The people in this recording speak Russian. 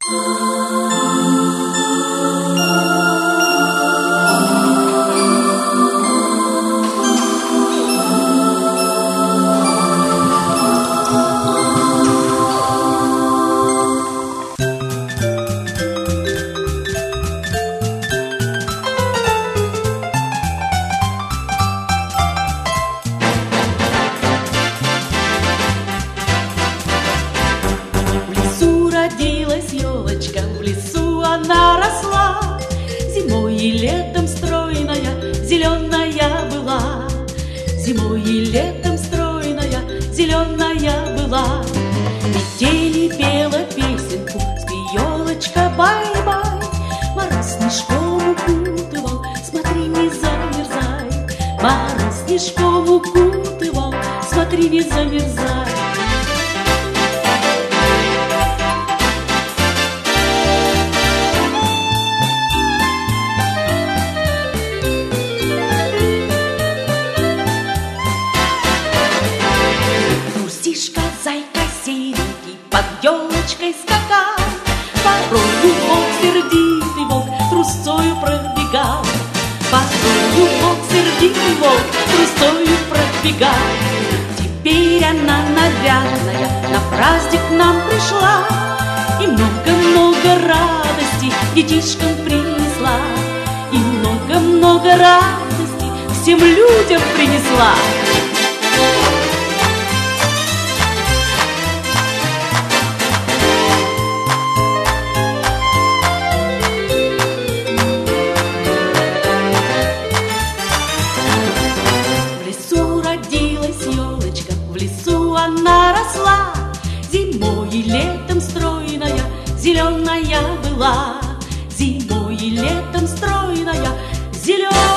Елочка, в лесу она росла, зимой и летом стройная, зеленая была. Зимой и летом стройная, зеленая была. Метели пела песенку, спи, елочка, бай-бай. Мороз снежком укутывал, смотри, не замерзай. Мороз снежком укутывал, смотри, не замерзай. Зайка серенький под елочкой скакал, порою волк сердитый волк трусцою пробегал. Порою волк сердитый волк трусцою пробегал. Теперь она нарядная на праздник нам пришла и много-много радости детишкам принесла. И много-много радости всем людям принесла. В лесу она росла, зимой и летом стройная, зеленая была. Зимой и летом стройная, зеленая.